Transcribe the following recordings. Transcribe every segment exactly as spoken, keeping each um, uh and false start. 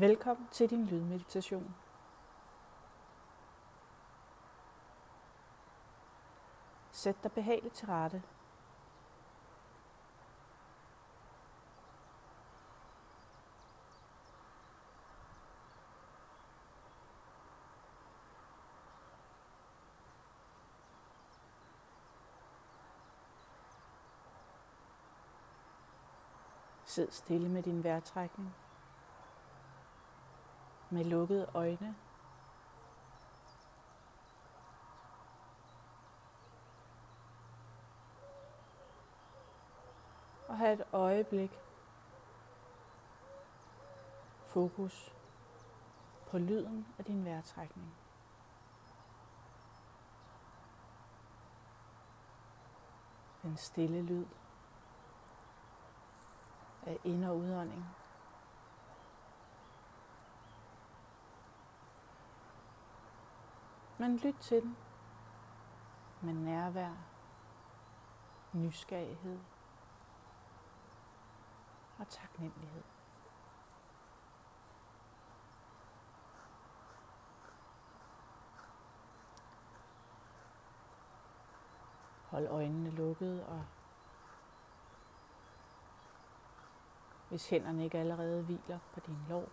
Velkommen til din lydmeditation. Sæt dig behageligt til rette. Sid stille med din vejrtrækning. Med lukkede øjne. Og have et øjeblik fokus på lyden af din vejrtrækning. Den stille lyd af ind- og udånding. Men lyt til den med nærvær, nysgerrighed og taknemmelighed. Hold øjnene lukkede, og hvis hænderne ikke allerede hviler på din lår,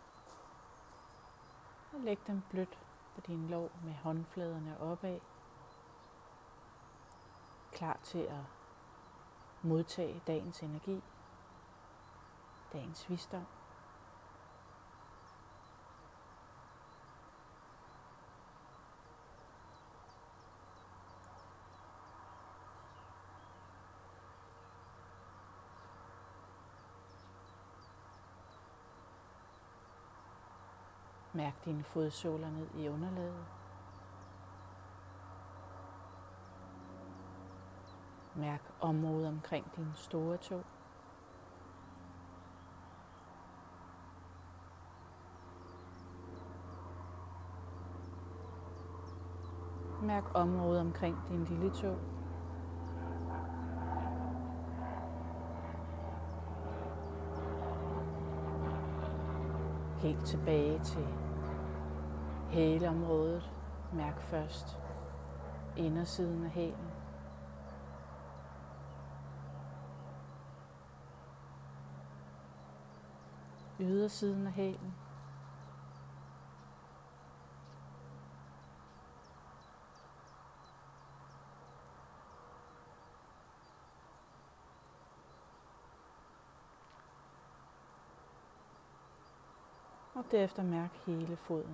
så læg dem blødt på din lår med håndfladerne opad, klar til at modtage dagens energi, dagens visdom. Mærk dine fodsåler ned i underlaget. Mærk området omkring dine store tå. Mærk området omkring din lille tå. Helt tilbage til hæleområdet. Mærk først indersiden af hælen. Ydersiden af hælen. Og derefter mærk hele foden.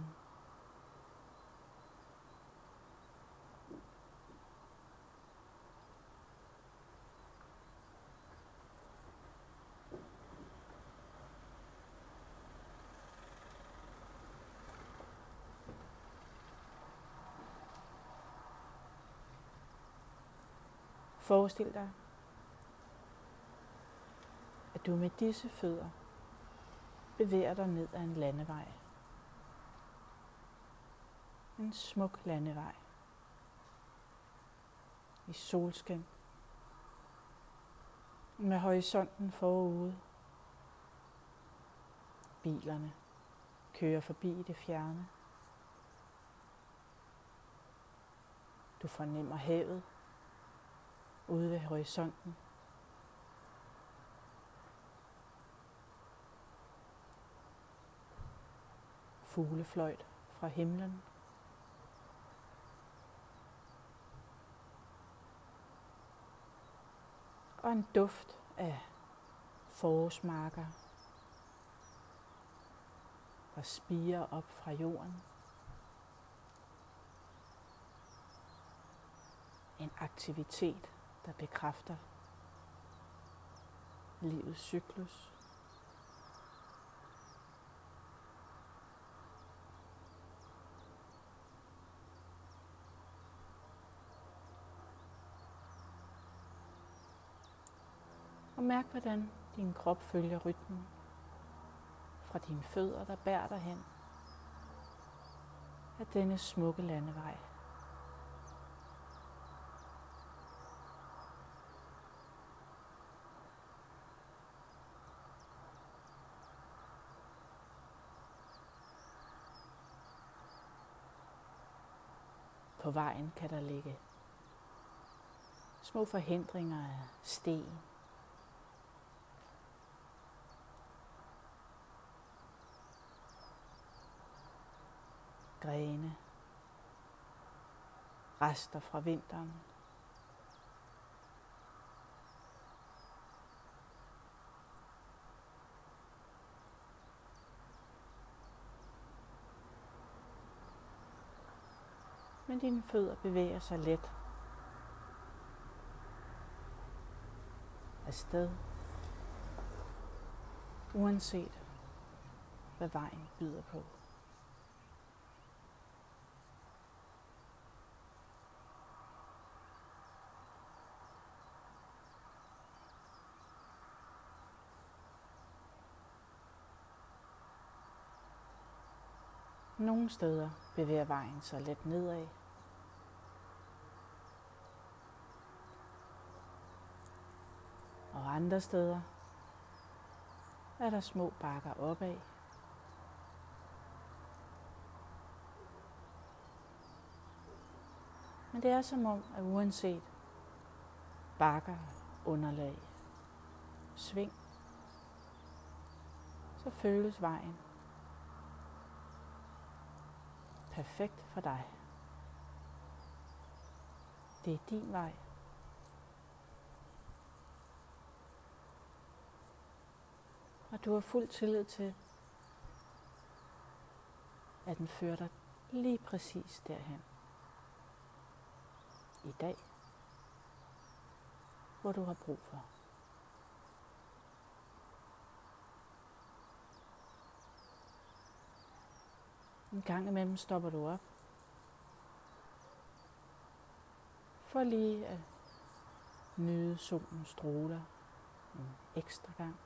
Forestil dig, at du med disse fødder bevæger dig ned ad en landevej. En smuk landevej. I solskin. Med horisonten forude. Bilerne kører forbi i det fjerne. Du fornemmer havet ude ved horisonten. Fuglefløjt fra himlen. Og en duft af forårsmarker, der spirer op fra jorden. En aktivitet, der bekræfter livets cyklus. Og mærk, hvordan din krop følger rytmen fra dine fødder, der bærer dig hen af denne smukke landevej. På vejen kan der ligge små forhindringer af sten, grene, rester fra vinteren. Men dine fødder bevæger sig let afsted, uanset hvad vejen byder på. Nogle steder bevæger vejen sig let nedad. Og andre steder er der små bakker opad. Men det er som om, at uanset bakker, underlag, sving, så føles vejen perfekt for dig. Det er din vej. Og du har fuld tillid til, at den fører dig lige præcis derhen. I dag, hvor du har brug for. En gang imellem stopper du op, for lige at nyde solens stråler en ekstra gang.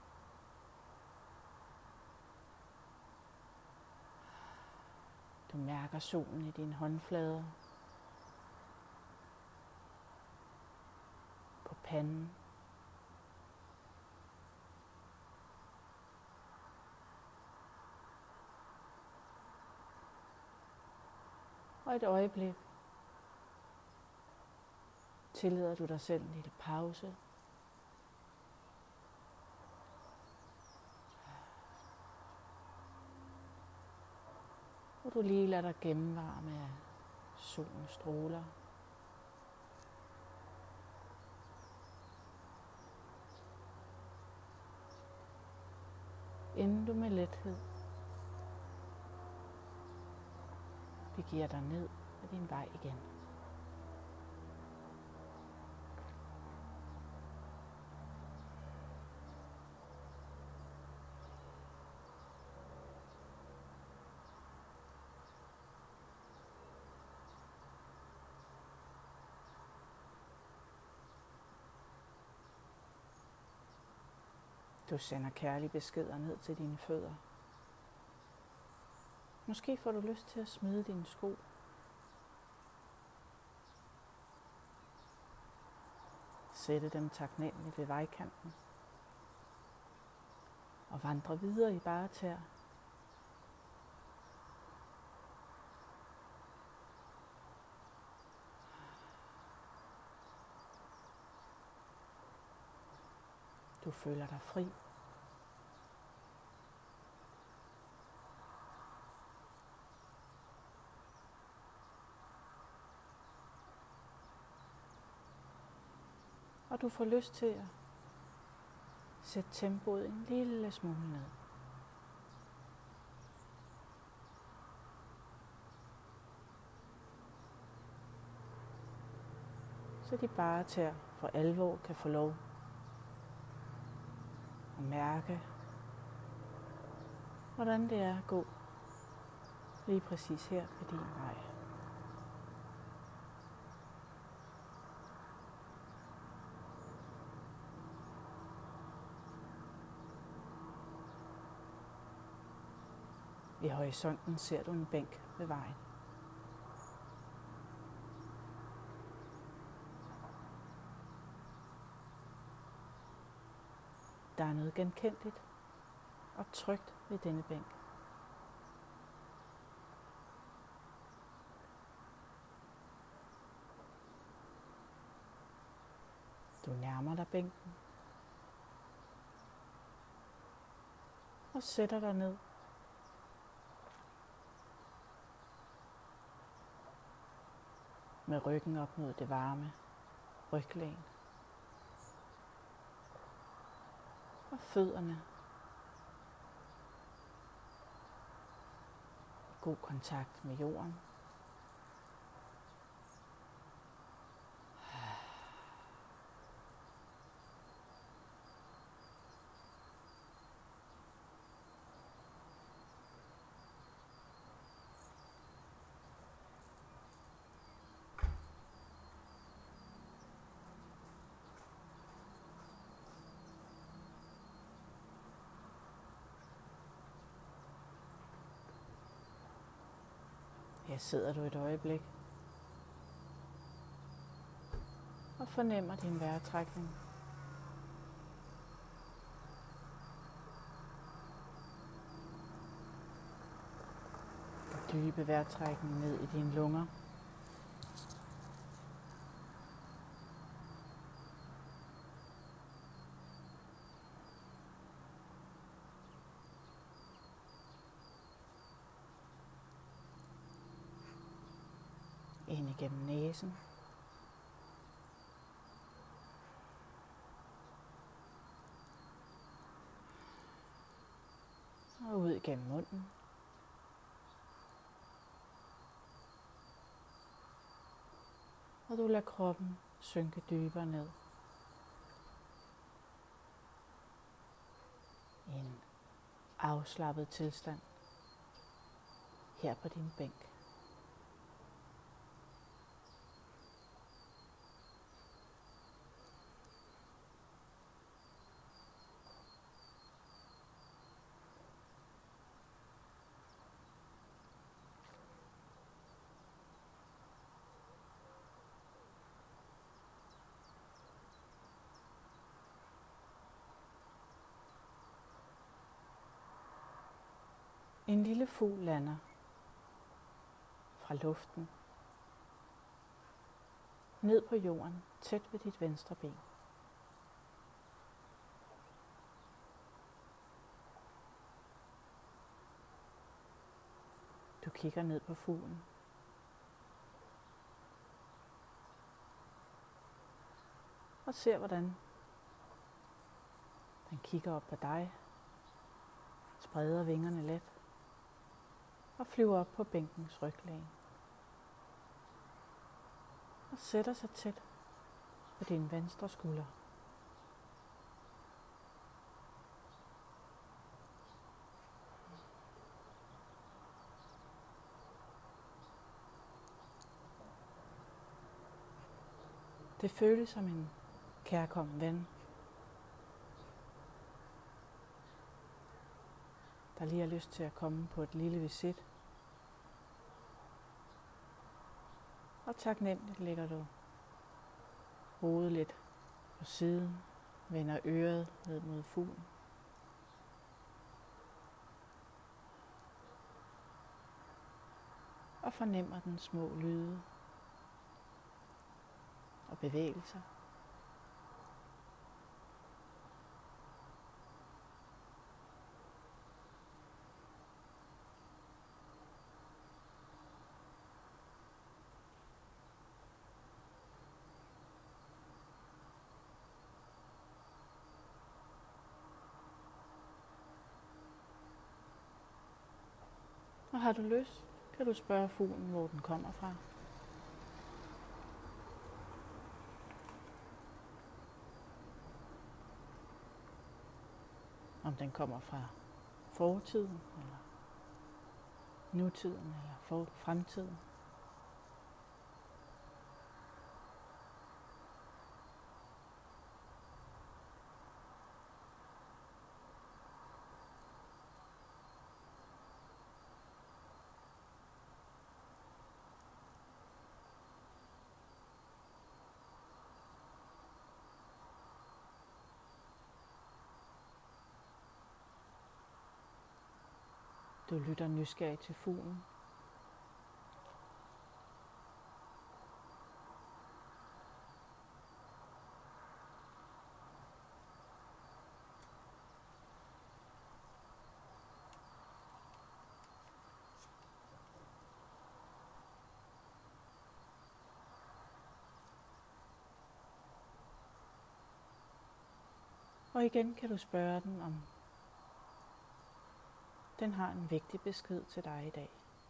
Du mærker solen i dine håndflader, på panden, og et øjeblik tillader du dig selv en lille pause. Og du lige lader dig gennemvarme af solens stråler. Inden du med lethed begiver dig ned ad din vej igen. Du sender kærlige beskeder ned til dine fødder. Måske får du lyst til at smide dine sko. Sætte dem taknemmeligt ved vejkanten. Og vandre videre i bare tæer. Du føler dig fri. Og du får lyst til at sætte tempoet en lille smule ned. Så de bare tæer for alvor kan få lov at mærke, hvordan det er at gå lige præcis her på din vej. I horisonten ser du en bænk ved vejen. Der er noget genkendeligt og trygt ved denne bænk. Du nærmer dig bænken og sætter dig ned. Med ryggen op mod det varme ryglæn. Og fødderne i god kontakt med jorden. Her sidder du et øjeblik og fornemmer din vejrtrækning. Den dybe vejrtrækning ned i dine lunger. Ind igennem næsen. Og ud igennem munden. Og du lader kroppen synke dybere ned. I en afslappet tilstand. Her på din bænk. En lille fugl lander fra luften ned på jorden, tæt ved dit venstre ben. Du kigger ned på fuglen. Og ser, hvordan den kigger op på dig, spreder vingerne let og flyver op på bænkens ryglæn og sætter sig tæt på din venstre skulder. Det føles som en kærkommen ven, der lige har lyst til at komme på et lille visit. Og taknemmeligt lægger du hovedet lidt på siden, vender øret ned mod fuglen. Og fornemmer den små lyde og bevægelser. Og har du lyst, kan du spørge fuglen, hvor den kommer fra. Om den kommer fra fortiden, eller nutiden, eller for fremtiden. Du lytter nysgerrig til fuglen. Og igen kan du spørge den, om den har en vigtig besked til dig i dag.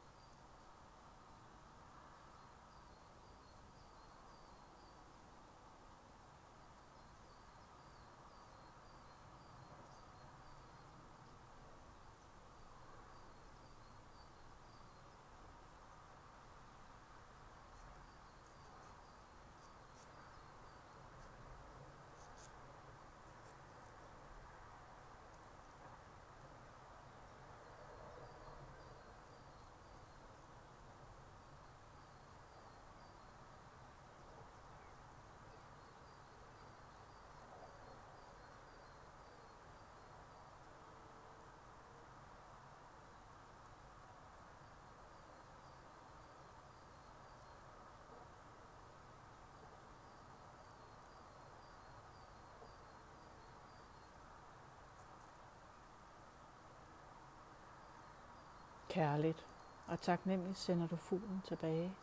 Kærligt og taknemmeligt sender du fuglen tilbage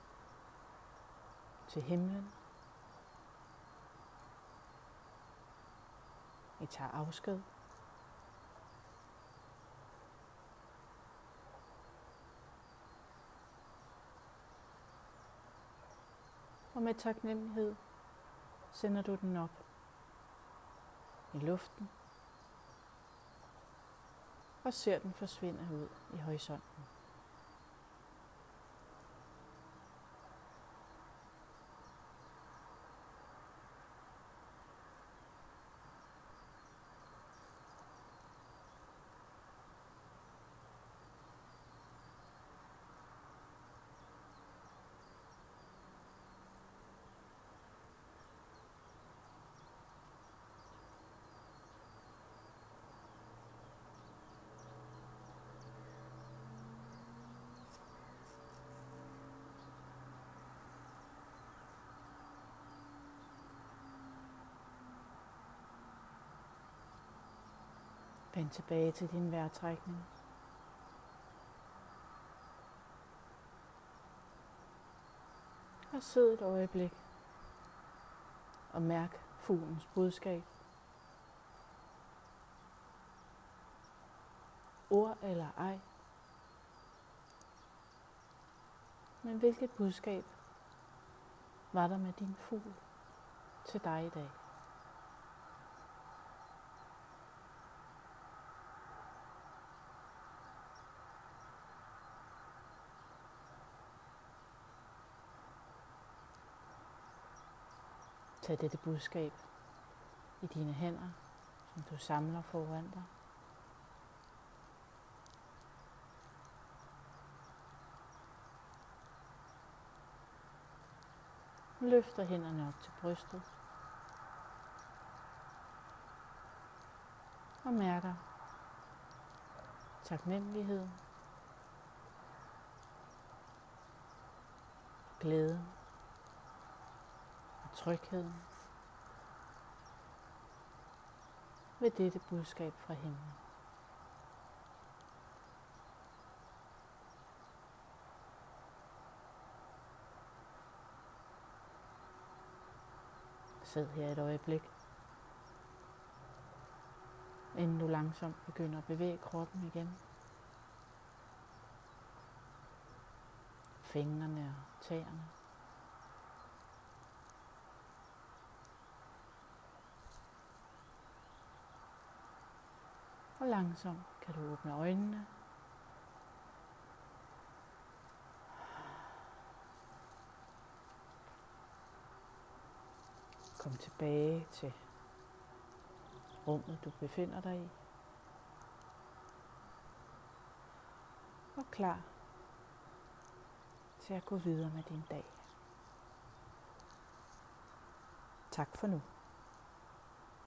til himlen. I tager afsked. Og med taknemmelighed sender du den op i luften og ser den forsvinde ud i horisonten. Vend tilbage til din vejrtrækning. Og sid et øjeblik og mærk fuglens budskab. Ord eller ej. Men hvilket budskab var der med din fugl til dig i dag? Tag dette budskab i dine hænder, som du samler foran dig. Løfter hænderne op til brystet. Og mærker taknemmeligheden, glæden og trygheden ved dette budskab fra himlen. Sid her et øjeblik, inden du langsomt begynder at bevæge kroppen igen. Fingrene og tæerne. Og langsomt kan du åbne øjnene. Kom tilbage til rummet, du befinder dig i. Og klar til at gå videre med din dag. Tak for nu.